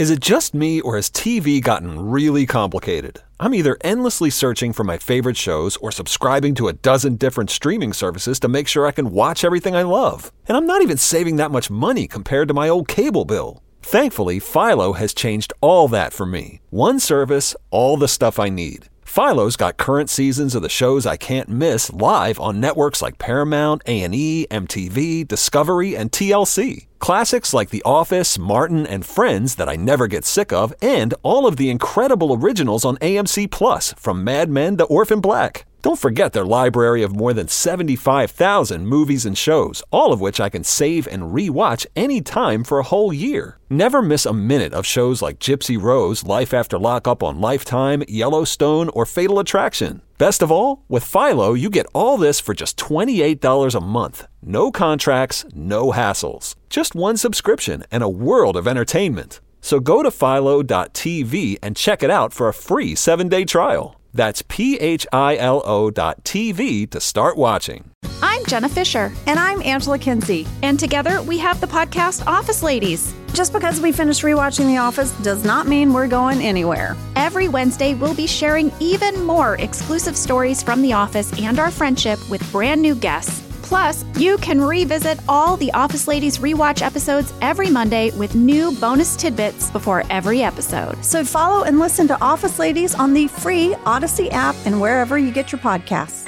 Is it just me, or has TV gotten really complicated? I'm either endlessly searching for my favorite shows or subscribing to a dozen different streaming services to make sure I can watch everything I love. And I'm not even saving that much money compared to my old cable bill. Thankfully, Philo has changed all that for me. One service, all the stuff I need. Philo's got current seasons of the shows I can't miss live on networks like Paramount, A&E, MTV, Discovery, and TLC. Classics like The Office, Martin, and Friends that I never get sick of, and all of the incredible originals on AMC+, from Mad Men to Orphan Black. Don't forget their library of more than 75,000 movies and shows, all of which I can save and re-watch anytime for a whole year. Never miss a minute of shows like Gypsy Rose, Life After Lockup on Lifetime, Yellowstone, or Fatal Attraction. Best of all, with Philo, you get all this for just $28 a month. No contracts, no hassles. Just one subscription and a world of entertainment. So go to philo.tv and check it out for a free 7-day trial. That's philo.tv to start watching. I'm Jenna Fisher. And I'm Angela Kinsey. And together we have the podcast Office Ladies. Just because we finished rewatching The Office does not mean we're going anywhere. Every Wednesday, we'll be sharing even more exclusive stories from The Office and our friendship with brand new guests. Plus, you can revisit all the Office Ladies rewatch episodes every Monday with new bonus tidbits before every episode. So follow and listen to Office Ladies on the free Odyssey app and wherever you get your podcasts.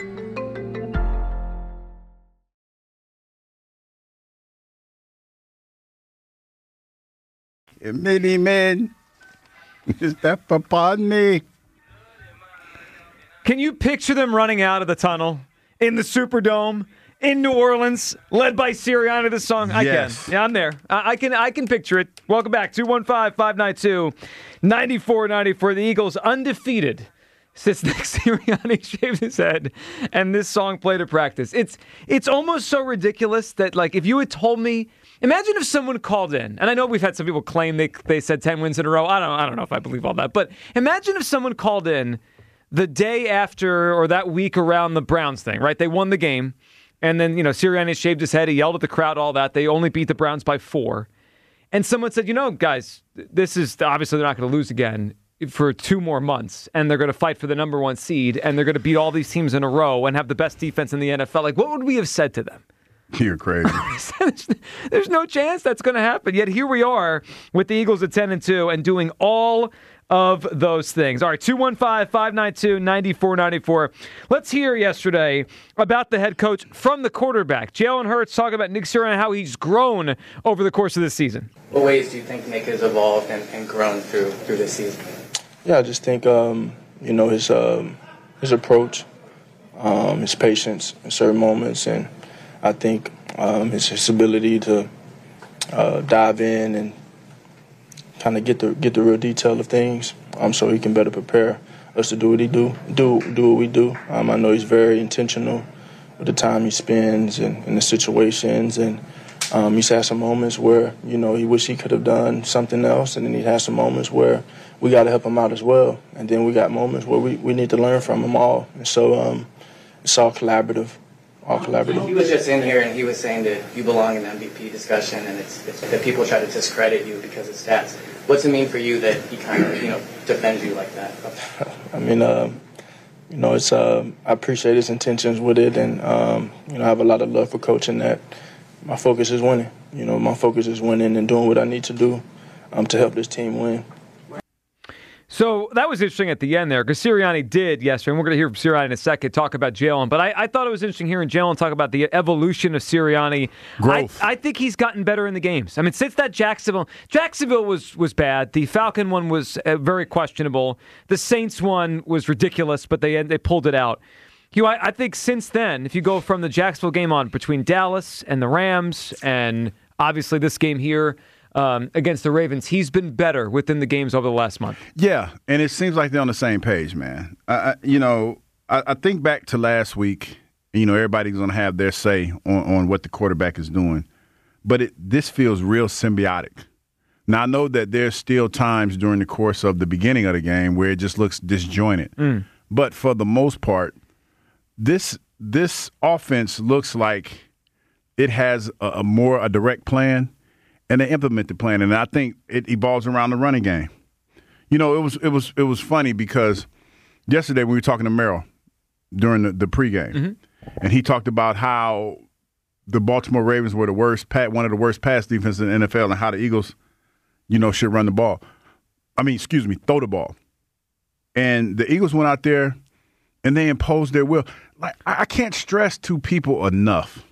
Many men step upon me. Can you picture them running out of the tunnel in the Superdome in New Orleans, led by Sirianni? This song, I can. Yeah, I'm there. I can picture it. Welcome back, 215-592-9494. The Eagles undefeated since Nick Sirianni shaved his head, and this song played at practice. It's almost so ridiculous that, like, if you had told me. Imagine if someone called in, and I know we've had some people claim they said 10 wins in a row. I don't know if I believe all that, but imagine if someone called in the day after or that week around the Browns thing, right? They won the game, and then, Sirianni shaved his head, he yelled at the crowd, all that. They only beat the Browns by 4. And someone said, guys, this is obviously they're not going to lose again for 2 more months, and they're going to fight for the number 1 seed, and they're going to beat all these teams in a row and have the best defense in the NFL. Like, what would we have said to them? You're crazy. There's no chance that's going to happen. Yet here we are with the Eagles at 10-2 and doing all of those things. All right, 215-592-9494. Let's hear yesterday about the head coach from the quarterback. Jalen Hurts talking about Nick Sirianni and how he's grown over the course of this season. What ways do you think Nick has evolved and grown through this season? Yeah, I just think his approach, his patience in certain moments, and I think his ability to dive in and kind of get the real detail of things, so he can better prepare us to do what we do. I know he's very intentional with the time he spends and the situations, and he's had some moments where he wish he could have done something else, and then he has some moments where we got to help him out as well, and then we got moments where we need to learn from him all, and so it's all collaborative. He was just in here and he was saying that you belong in the MVP discussion, and it's that people try to discredit you because of stats. What's it mean for you that he kind of defends you like that? I mean, it's I appreciate his intentions with it, and I have a lot of love for coaching. That my focus is winning. My focus is winning and doing what I need to do to help this team win. So that was interesting at the end there, because Sirianni did yesterday, and we're going to hear from Sirianni in a second, talk about Jalen. But I thought it was interesting hearing Jalen talk about the evolution of Sirianni. Growth. I think he's gotten better in the games. I mean, since that Jacksonville was bad. The Falcon one was very questionable. The Saints one was ridiculous, but they pulled it out. I think since then, if you go from the Jacksonville game on between Dallas and the Rams, and obviously this game here, against the Ravens, he's been better within the games over the last month. Yeah, and it seems like they're on the same page, man. I think back to last week, everybody's going to have their say on what the quarterback is doing. But this feels real symbiotic. Now, I know that there's still times during the course of the beginning of the game where it just looks disjointed. But for the most part, this offense looks like it has a direct plan. and they implement the plan. And I think it evolves around the running game. You know, it was funny because yesterday we were talking to Merrill during the pregame, and he talked about how the Baltimore Ravens were one of the worst pass defenses in the NFL, and how the Eagles, should run the ball. Throw the ball. And the Eagles went out there and they imposed their will. Like, I can't stress to people enough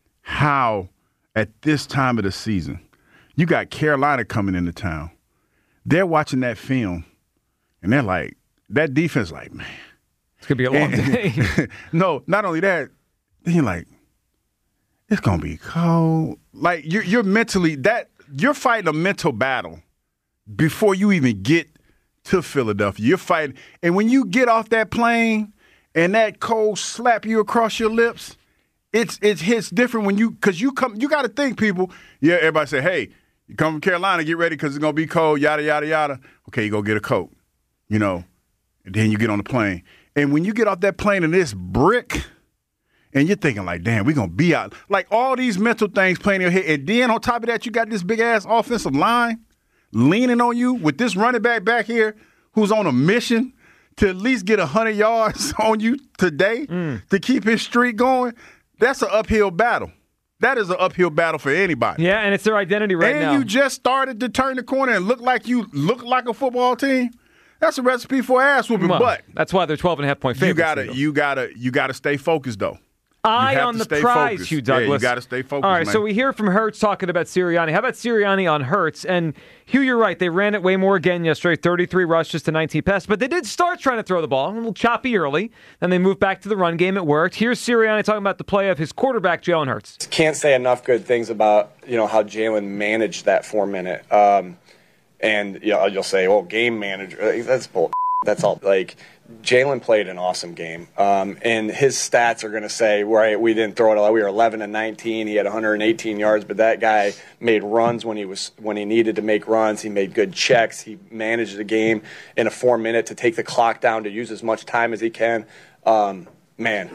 how at this time of the season, you got Carolina coming into town. They're watching that film, and they're like, that defense, like, man. It's going to be a long day. No, not only that, then you're like, it's going to be cold. Like, you're mentally, you're fighting a mental battle before you even get to Philadelphia. You're fighting, and when you get off that plane and that cold slap you across your lips, it hits different when because you got to think, people. Yeah, everybody say, hey, you come from Carolina, get ready because it's going to be cold, yada, yada, yada. Okay, you go get a coat, and then you get on the plane. And when you get off that plane and it's brick, and you're thinking like, damn, we're going to be out. Like all these mental things playing in your head. And then on top of that, you got this big-ass offensive line leaning on you with this running back here who's on a mission to at least get 100 yards on you today to keep his streak going. That's an uphill battle. That is an uphill battle for anybody. Yeah, and it's their identity right now. And you just started to turn the corner and look like a football team. That's a recipe for ass whooping. But that's why they're 12.5-point favorites. You gotta stay focused though. Eye on the prize, focused. Hugh Douglas. Yeah, you got to stay focused, All right, man. so we hear from Hurts talking about Sirianni. How about Sirianni on Hurts? And Hugh, you're right. They ran it way more again yesterday, 33 rushes to 19 passes. But they did start trying to throw the ball, a little choppy early. Then they moved back to the run game. It worked. Here's Sirianni talking about the play of his quarterback, Jalen Hurts. Can't say enough good things about how Jalen managed that 4 minute. And you'll say, well, game manager. That's bull. That's all. Like, Jalen played an awesome game, and his stats are going to say, right, we didn't throw it a lot. We were 11-19. He had 118 yards, but that guy made runs when he needed to make runs. He made good checks. He managed the game in a 4 minute to take the clock down to use as much time as he can. Man.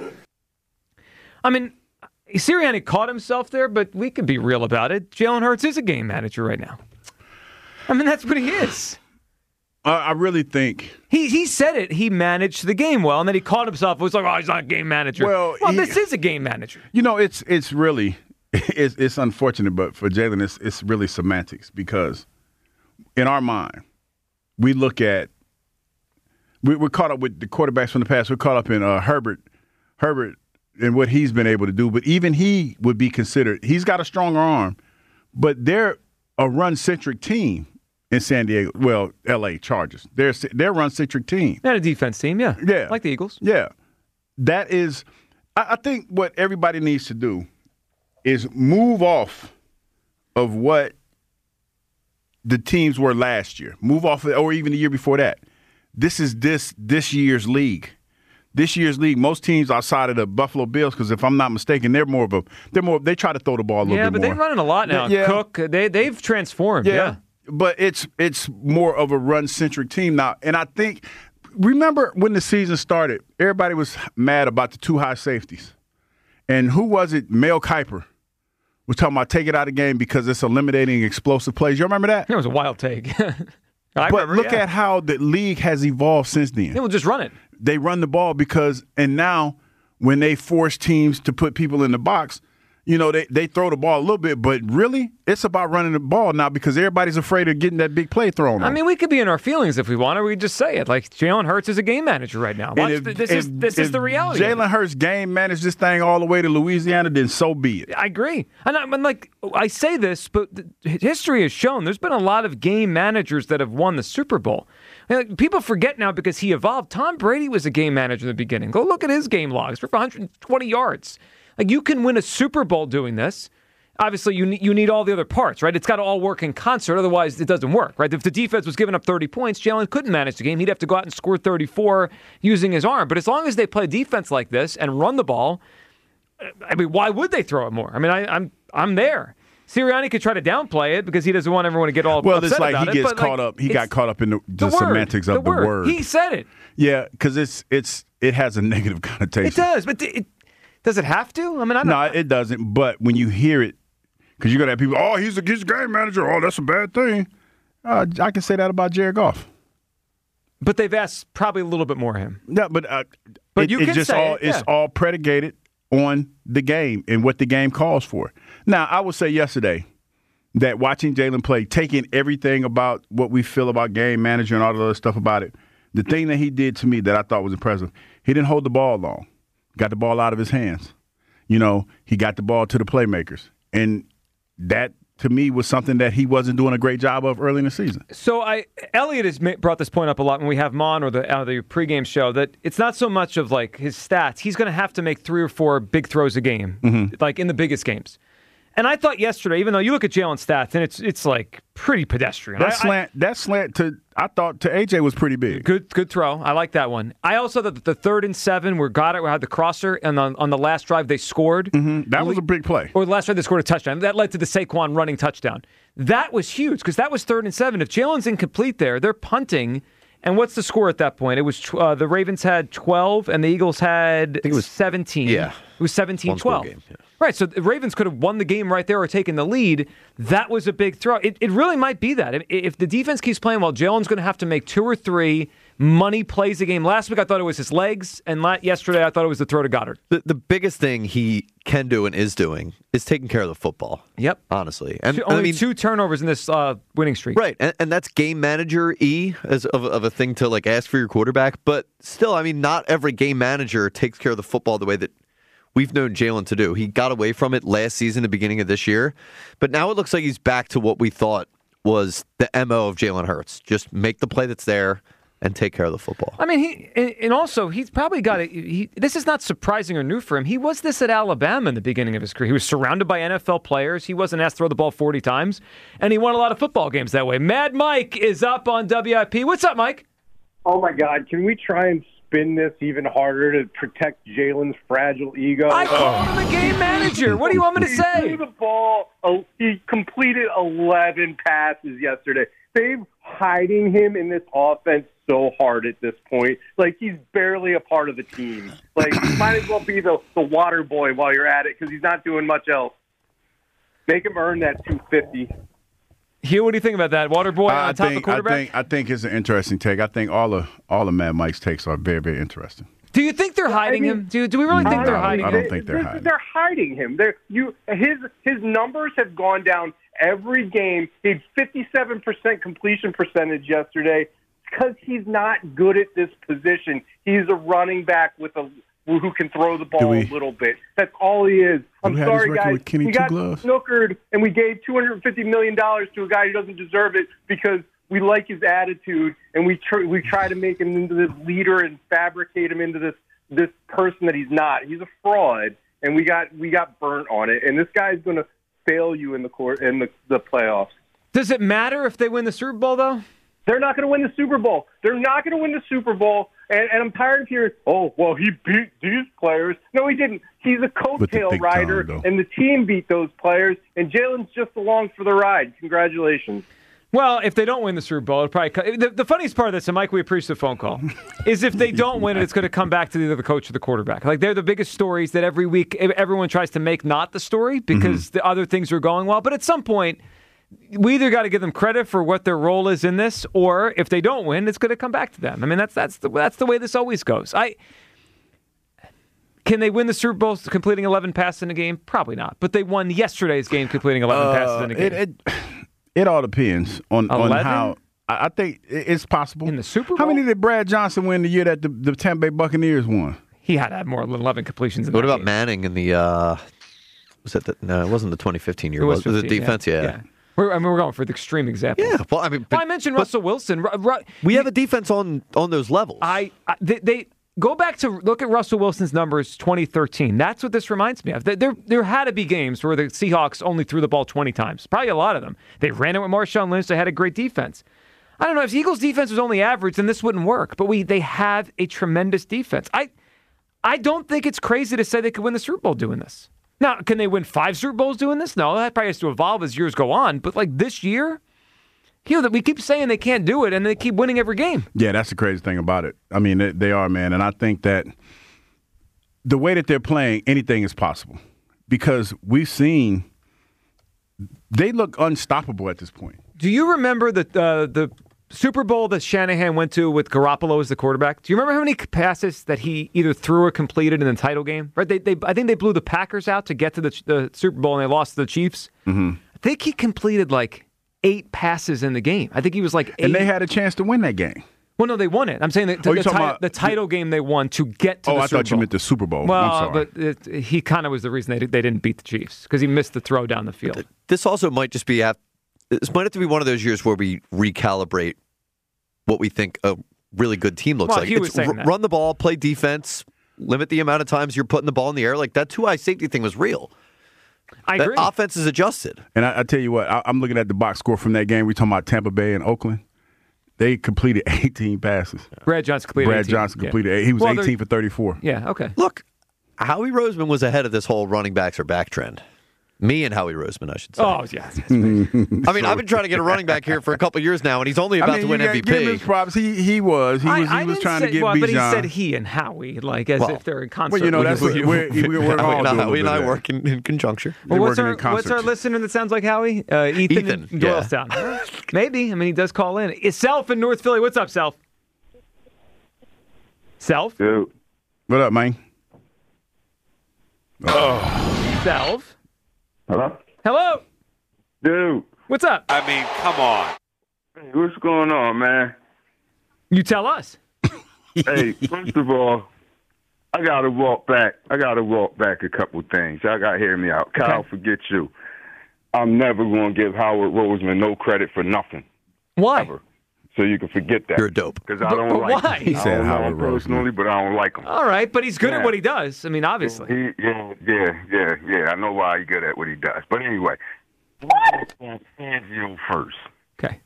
I mean, Sirianni caught himself there, but we can be real about it. Jalen Hurts is a game manager right now. I mean, that's what he is. I really think he said it. He managed the game well, and then he caught himself. It was like, oh, he's not a game manager. Well, this is a game manager. It's really it's unfortunate, but for Jalen, it's really semantics because in our mind, we look at we're caught up with the quarterbacks from the past. We're caught up in Herbert and what he's been able to do. But even he would be considered. He's got a stronger arm, but they're a run-centric team. In San Diego, well, L.A. Chargers. They're a run-centric team. And a defense team, yeah. Yeah. Like the Eagles. Yeah. That is – I think what everybody needs to do is move off of what the teams were last year. Move off – or even the year before that. This is this year's league. This year's league, most teams outside of the Buffalo Bills, because if I'm not mistaken, they try to throw the ball a little bit more. Yeah, but they're running a lot now. Yeah. Cook, they've transformed, yeah. But it's more of a run-centric team now. And I think, remember when the season started, everybody was mad about the two high safeties. And who was it? Mel Kiper was talking about take it out of the game because it's eliminating explosive plays. You remember that? It was a wild take. But look at how the league has evolved since then. They will just run it. They run the ball and now when they force teams to put people in the box, they throw the ball a little bit, but really, it's about running the ball now because everybody's afraid of getting that big play thrown. I mean, we could be in our feelings if we want, or we could just say it. Like, Jalen Hurts is a game manager right now. This is the reality. Jalen Hurts game managed this thing all the way to Louisiana, then so be it. I agree. And I say this, but history has shown there's been a lot of game managers that have won the Super Bowl. People forget now because he evolved. Tom Brady was a game manager in the beginning. Go look at his game logs for 120 yards. Like, you can win a Super Bowl doing this. Obviously, you need all the other parts, right? It's got to all work in concert. Otherwise, it doesn't work, right? If the defense was giving up 30 points, Jalen couldn't manage the game. He'd have to go out and score 34 using his arm. But as long as they play defense like this and run the ball, I mean, why would they throw it more? I mean, I'm there. Sirianni could try to downplay it because he doesn't want everyone to get all upset about it. Well, it's like he gets caught up. He got caught up in the semantics of the word. He said it. Yeah, because it has a negative connotation. It does, but does it have to? I mean, no, it doesn't. But when you hear it, Because you're going to have people, oh, he's a game manager. Oh, that's a bad thing. I can say that about Jared Goff. But they've asked probably a little bit more of him. Yeah, but you can say it's all predicated on the game and what the game calls for. Now, I would say yesterday that watching Jalen play, taking everything about what we feel about game manager and all the other stuff about it, the thing that he did to me that I thought was impressive, he didn't hold the ball long. Got the ball out of his hands. He got the ball to the playmakers. And that, to me, was something that he wasn't doing a great job of early in the season. So Elliot has brought this point up a lot when we have him on or the pregame show, that it's not so much of like his stats. He's going to have to make 3 or 4 big throws a game, like in the biggest games. And I thought yesterday, even though you look at Jalen's stats, and it's like pretty pedestrian. That slant I thought to AJ was pretty big. Good throw. I like that one. I also thought that the 3rd and 7 where Goddard had the crosser, and on the last drive they scored. That was a big play. Or the last drive they scored a touchdown. That led to the Saquon running touchdown. That was huge because that was 3rd and 7. If Jalen's incomplete there, they're punting. And what's the score at that point? It was the Ravens had 12 and the Eagles had 17. Yeah. It was 17-12. Game, yeah. Right, so the Ravens could have won the game right there or taken the lead. That was a big throw. It really might be that. If the defense keeps playing well, Jalen's going to have to make 2 or 3 money plays a game. Last week I thought it was his legs, and yesterday I thought it was the throw to Goddard. The biggest thing he can do and is doing is taking care of the football. Yep. Honestly. And only 2 turnovers in this winning streak. Right, and that's game manager-y of a thing to like ask for your quarterback. But still, not every game manager takes care of the football the way that we've known Jalen to do. He got away from it last season, the beginning of this year. But now it looks like he's back to what we thought was the MO of Jalen Hurts. Just make the play that's there and take care of the football. He's probably got this is not surprising or new for him. He was this at Alabama in the beginning of his career. He was surrounded by NFL players. He wasn't asked to throw the ball 40 times, and he won a lot of football games that way. Mad Mike is up on WIP. What's up, Mike? Oh, my God. Can we try and spin this even harder to protect Jalen's fragile ego? I called him a game manager. What do you want me to say? He threw the ball. He completed 11 passes yesterday. They're hiding him in this offense so hard at this point. Like, he's barely a part of the team. Like, he might as well be the water boy while you're at it because he's not doing much else. Make him earn that $250. Hugh, what do you think about that? Water boy on top of the quarterback? I think it's an interesting take. I think all of Mad Mike's takes are very, very interesting. Do you think they're hiding him? Do we really think they're hiding him? I don't think they're hiding him. They're hiding him. His numbers have gone down every game. He had 57% completion percentage yesterday because he's not good at this position. He's a running back who can throw the ball a little bit. That's all he is. I'm sorry, guys. We got snookered, and we gave $250 million to a guy who doesn't deserve it because we like his attitude, and we try to make him into this leader and fabricate him into this person that he's not. He's a fraud, and we got burnt on it. And this guy's going to fail you in the playoffs. Does it matter if they win the Super Bowl, though? They're not going to win the Super Bowl. They're not going to win the Super Bowl. And I'm tired of hearing, oh, well, he beat these players. No, he didn't. He's a coattail rider, and the team beat those players, and Jalen's just along for the ride. Congratulations. Well, if they don't win the Super Bowl, it'll probably the funniest part of this, and Mike, we appreciate the phone call, is if they don't win it, it's going to come back to either the coach or the quarterback. Like, they're the biggest stories that every week everyone tries to make not the story because the other things are going well. But at some point, we either got to give them credit for what their role is in this, or if they don't win, it's going to come back to them. I mean, that's the way this always goes. Can they win the Super Bowl completing 11 passes in a game? Probably not. But they won yesterday's game completing 11 passes in a game. It all depends on how. I think it's possible. In the Super Bowl? How many did Brad Johnson win the year that the Tampa Bay Buccaneers won? He had to have more than 11 completions in What about game. Manning in the no, it wasn't the 2015 year. It was the defense, yeah. We're going for the extreme example. Yeah, well, I mentioned Russell Wilson. We have a defense on those levels. They go back to look at Russell Wilson's numbers 2013. That's what this reminds me of. There had to be games where the Seahawks only threw the ball 20 times. Probably a lot of them. They ran it with Marshawn Lynch. They had a great defense. I don't know. If the Eagles' defense was only average, then this wouldn't work. But they have a tremendous defense. I don't think it's crazy to say they could win the Super Bowl doing this. Now, can they win 5 Super Bowls doing this? No, that probably has to evolve as years go on. But like this year, that we keep saying they can't do it, and they keep winning every game. Yeah, that's the crazy thing about it. I mean, they are, man. And I think that the way that they're playing, anything is possible. Because we've seen They look unstoppable at this point. Do you remember the Super Bowl that Shanahan went to with Garoppolo as the quarterback? Do you remember how many passes that he either threw or completed in the title game? Right? I think they blew the Packers out to get to the Super Bowl, and they lost to the Chiefs. Mm-hmm. I think he completed like 8 passes in the game. I think he was like 8. And they had a chance to win that game. Well, no, they won it. I'm saying the title game they won to get to the Super Bowl. I thought you meant the Super Bowl. Well, I'm sorry. but he kind of was the reason they didn't beat the Chiefs because he missed the throw down the field. This also might just be this might have to be one of those years where we recalibrate what we think a really good team looks like. It's run the ball, play defense, limit the amount of times you're putting the ball in the air. Like that 2-eye safety thing was real. I agree. Offense is adjusted. And I tell you what, I'm looking at the box score from that game. We're talking about Tampa Bay and Oakland. They completed 18 passes. Brad Johnson completed 8. He was 18 for 34. Yeah, okay. Look, Howie Roseman was ahead of this whole running backs are back trend. Me and Howie Roseman, I should say. Oh, yeah. I mean, I've been trying to get a running back here for a couple of years now, and he's only about to win MVP. Give him his props. He was trying to get Bijan. But he said he and Howie, like as if they're in concert. Well, you know, that's what Howie and I work in conjunction. Well, what's our listener that sounds like Howie? Ethan in Doylestown. Yeah. Maybe. I mean, he does call in. It's Self in North Philly. What's up, Self? Self? Dude. What up, man? Oh. Self? Hello? Hello? Dude. What's up? I mean, come on. Hey, what's going on, man? You tell us. Hey, first of all, I got to walk back a couple things. Y'all got to hear me out. Kyle, forget you. I'm never going to give Howard Roseman no credit for nothing. Why? Ever. So you can forget that. You're a dope. Because I don't like why? him. He said Howard Roseman personally, but I don't like him. All right, but he's good at what he does. I mean, obviously. Yeah. I know why he's good at what he does. But anyway, let's go Fangio first. Okay.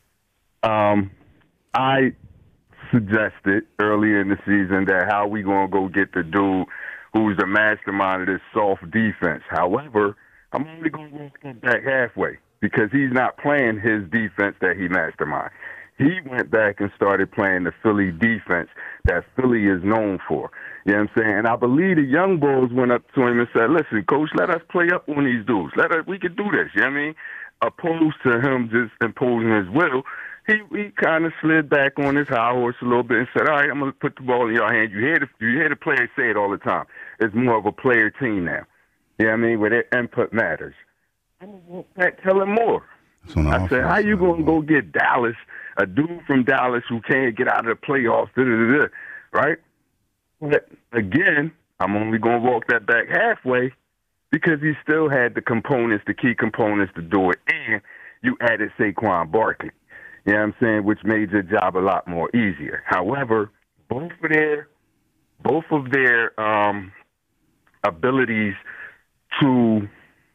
I suggested earlier in the season that how we going to go get the dude who's the mastermind of this soft defense. However, I'm only going to walk back halfway because he's not playing his defense that he mastermind. He went back and started playing the Philly defense that Philly is known for. You know what I'm saying? And I believe the young boys went up to him and said, listen, Coach, let us play up on these dudes. We can do this. You know what I mean? Opposed to him just imposing his will, he kind of slid back on his high horse a little bit and said, all right, I'm going to put the ball in your hand. You hear the players say it all the time. It's more of a player team now. You know what I mean? Where their input matters. I'm going to walk back, tell him more. I said, how you going to go get Dallas, a dude from Dallas who can't get out of the playoffs, right? But again, I'm only going to walk that back halfway because he still had the key components to do it, and you added Saquon Barkley. You know what I'm saying? Which made your job a lot more easier. However, both of their abilities to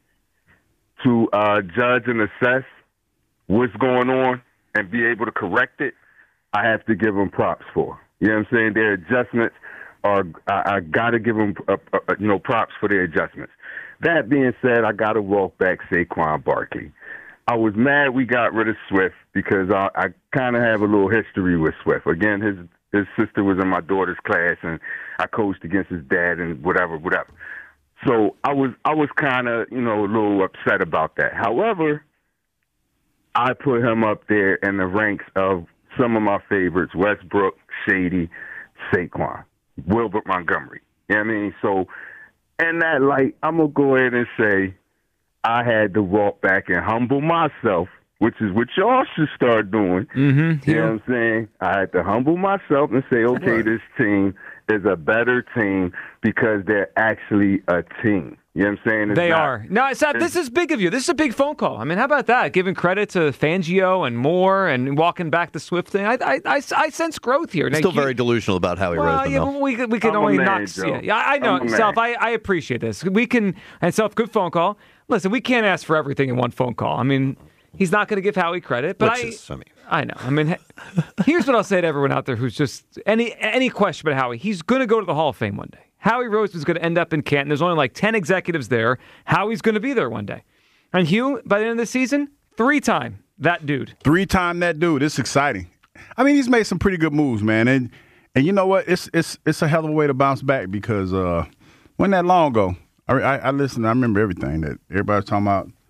judge and assess what's going on and be able to correct it, I have to give them props for. You know what I'm saying? Their adjustments I got to give them props for their adjustments. That being said, I got to walk back Saquon Barkley. I was mad we got rid of Swift because I kind of have a little history with Swift. Again, his sister was in my daughter's class, and I coached against his dad and whatever. So I was kind of, a little upset about that. However, I put him up there in the ranks of some of my favorites, Westbrook, Shady, Saquon, Wilbert Montgomery. You know what I mean? So in that light, I'm going to go ahead and say I had to walk back and humble myself, which is what y'all should start doing. Mm-hmm, you know what I'm saying? I had to humble myself and say, okay, this team is a better team because they're actually a team. You know what I'm saying? They are. No, this is big of you. This is a big phone call. I mean, how about that? Giving credit to Fangio and Moore and walking back the Swift thing. I sense growth here. Still very delusional about Howie Roseman, though. We can only knock. Yeah, I know. Self, I appreciate this. Self, good phone call. Listen, we can't ask for everything in one phone call. I mean, he's not going to give Howie credit, but I know. I mean, here's what I'll say to everyone out there who's just any question about Howie. He's going to go to the Hall of Fame one day. Howie Roseman's going to end up in Canton. There's only like 10 executives there. Howie's going to be there one day. And Hugh, by the end of the season, 3-time that dude. 3-time that dude. It's exciting. I mean, he's made some pretty good moves, man. And you know what? It's a hell of a way to bounce back because wasn't that long ago. I listened. I remember everything that everybody was talking about.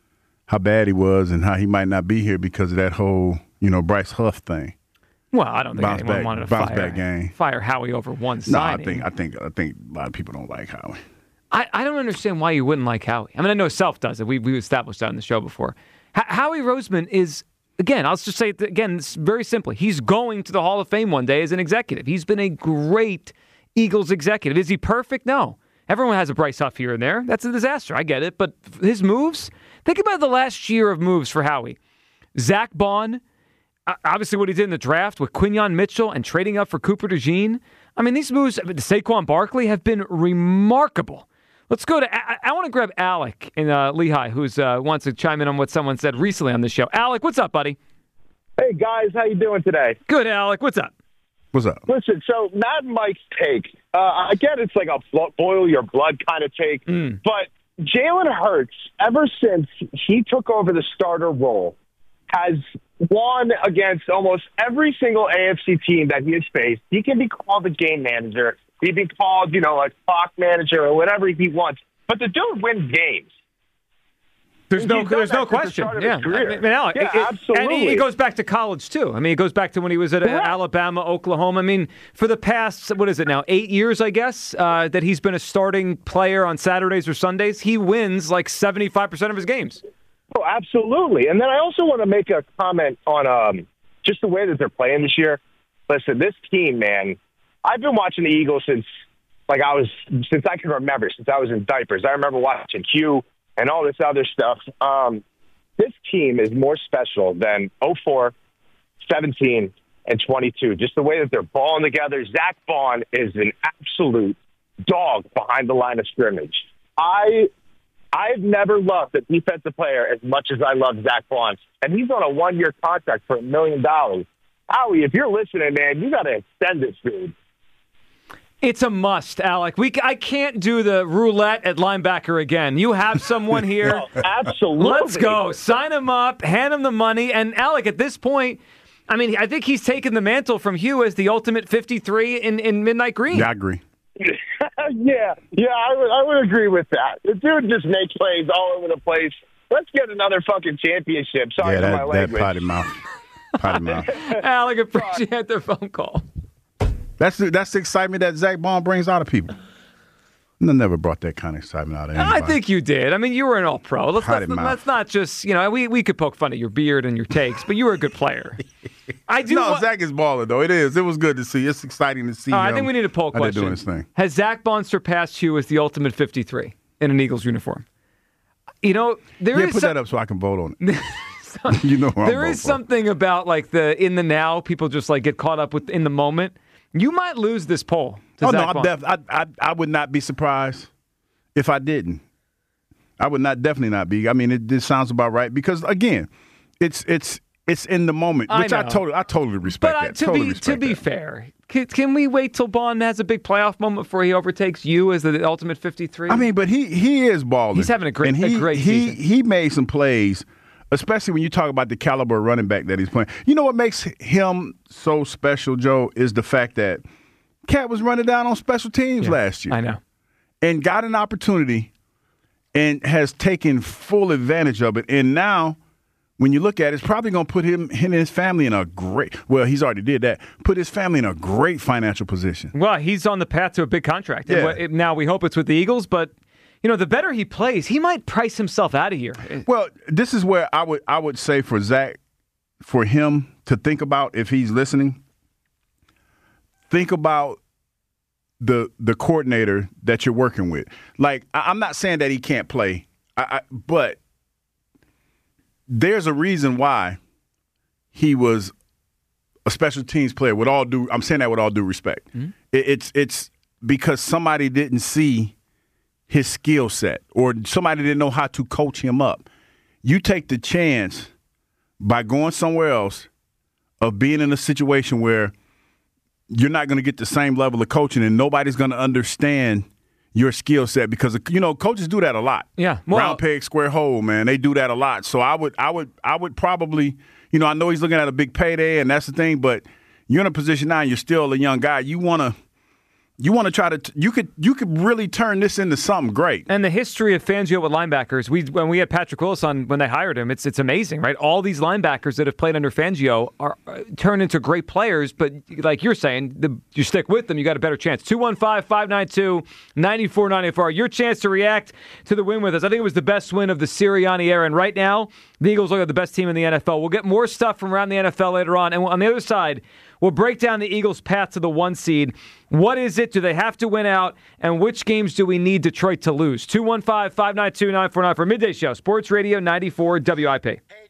how bad he was and how he might not be here because of that whole, Bryce Huff thing. Well, I don't think anyone wanted to fire Howie over one signing. No, I think a lot of people don't like Howie. I don't understand why you wouldn't like Howie. I mean, I know Self does it. We established that in the show before. Howie Roseman is, again, I'll just say it again, it's very simply, he's going to the Hall of Fame one day as an executive. He's been a great Eagles executive. Is he perfect? No. Everyone has a Bryce Huff here and there. That's a disaster. I get it. But his moves, think about the last year of moves for Howie. Zach Bond, obviously what he did in the draft with Quinyon Mitchell and trading up for Cooper DeJean. I mean, these moves, Saquon Barkley, have been remarkable. Let's go to, I want to grab Alec in Lehigh, who wants to chime in on what someone said recently on the show. Alec, what's up, buddy? Hey, guys, how you doing today? Good, Alec. What's up? What's up? Listen, so Matt and Mike's take, I get it's like a boil your blood kind of take, but Jalen Hurts, ever since he took over the starter role, has won against almost every single AFC team that he has faced. He can be called a game manager. He can be called, a clock manager or whatever he wants. But the dude wins games. There's no question. Yeah, Alec, absolutely. And he goes back to college, too. I mean, he goes back to when he was at Alabama, Oklahoma. I mean, for the past, 8 years, I guess, that he's been a starting player on Saturdays or Sundays, he wins like 75% of his games. Oh, absolutely. And then I also want to make a comment on just the way that they're playing this year. Listen, this team, man, I've been watching the Eagles since I can remember, since I was in diapers. I remember watching Q and all this other stuff. This team is more special than 04, 17, and 22. Just the way that they're balling together. Zach Bond is an absolute dog behind the line of scrimmage. I've never loved a defensive player as much as I love Zach Bond. And he's on a 1-year contract for $1 million. Howie, if you're listening, man, you got to extend this dude. It's a must, Alec. I can't do the roulette at linebacker again. You have someone here. No, absolutely. Let's go. Sign him up, hand him the money. And, Alec, at this point, I mean, I think he's taken the mantle from Hugh as the ultimate 53 in Midnight Green. Yeah, I agree. Yeah, I would agree with that. The dude just makes plays all over the place. Let's get another fucking championship. Sorry for my language. That potty mouth. Alec, appreciate the phone call. That's the excitement that Zach Bond brings out of people. I never brought that kind of excitement out of anybody. I think you did. I mean, you were an all-pro. Let's not just, we could poke fun at your beard and your takes, but you were a good player. Zach is balling, though. It is. It was good to see. It's exciting to see. I think we need a poll question. Doing his thing. Has Zach Bond surpassed Hugh as the ultimate 53 in an Eagles uniform? Put that up so I can vote on it. There is something about like the in the now, people just like get caught up with in the moment. You might lose this poll. I would not be surprised if I didn't. I would definitely not be. I mean, this sounds about right because again, it's in the moment, which I totally respect. But to be fair, can we wait till Bond has a big playoff moment before he overtakes you as the ultimate 53? I mean, but he is balling. He's having a great season. He made some plays. Especially when you talk about the caliber of running back that he's playing. You know what makes him so special, Joe, is the fact that Cat was running down on special teams last year. I know. And got an opportunity and has taken full advantage of it. And now, when you look at it, it's probably going to put him and his family in a great – well, he's already did that. Put his family in a great financial position. Well, he's on the path to a big contract. Yeah. Now we hope it's with the Eagles, but – the better he plays, he might price himself out of here. Well, this is where I would say for Zach, for him to think about if he's listening, think about the coordinator that you're working with. Like, I'm not saying that he can't play, but there's a reason why he was a special teams player. I'm saying that with all due respect. Mm-hmm. It's because somebody didn't see his skill set or somebody didn't know how to coach him up. You take the chance by going somewhere else of being in a situation where you're not going to get the same level of coaching and nobody's going to understand your skill set because, coaches do that a lot. Yeah. Round peg, square hole, man. They do that a lot. So I would probably, I know he's looking at a big payday and that's the thing, but you're in a position now and you're still a young guy. You want to You want to try to you could really turn this into something great. And the history of Fangio with linebackers, when we had Patrick Willis on when they hired him, it's amazing, right? All these linebackers that have played under Fangio are turned into great players, but like you're saying, you stick with them, you got a better chance. 215-592-9494. Your chance to react to the win with us. I think it was the best win of the Sirianni era, and right now, the Eagles look like the best team in the NFL. We'll get more stuff from around the NFL later on, and on the other side, we'll break down the Eagles' path to the 1 seed. What is it? Do they have to win out? And which games do we need Detroit to lose? 215-592-9494 for Midday Show, Sports Radio 94 WIP.